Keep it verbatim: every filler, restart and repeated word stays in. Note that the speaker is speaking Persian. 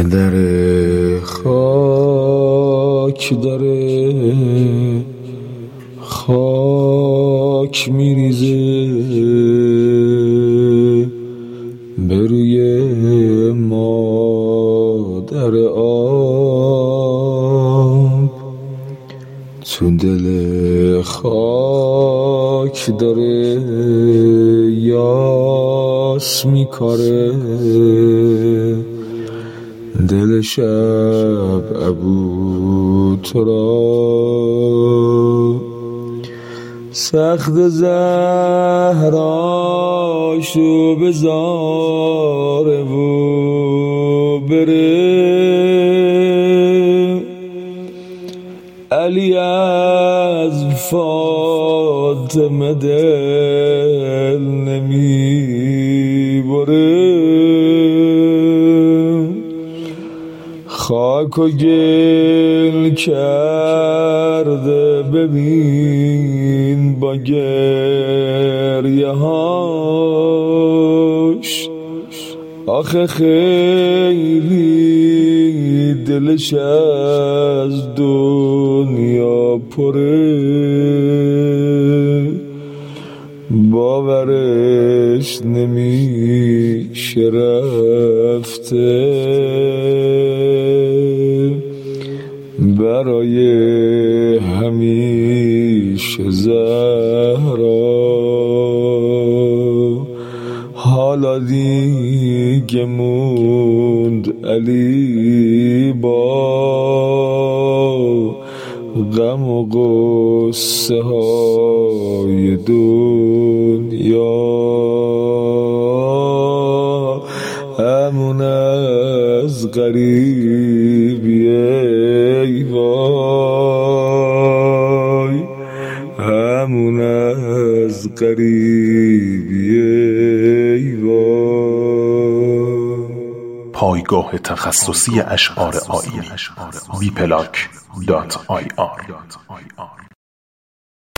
در خاک داره خاک میریزه به روی مادر آب، تو دل خاک داره یاس میکاره، دل شب ابو تراب سخت زهراشو بزاره و بره، علی از فاطمه دل نمی بره، خاک و گل کرده ببین با گریه هاش، آخه خیلی دلش از دنیا پره، باورش نمیشه رفته برای همیشه زهرا، حالا دیگه موند علی با غم و غصه های دنیا، همون از غریبی ای وای، همون از غریبی ای وای. پایگاه تخصصی اشعار آیینی وی پلاک دات آی آر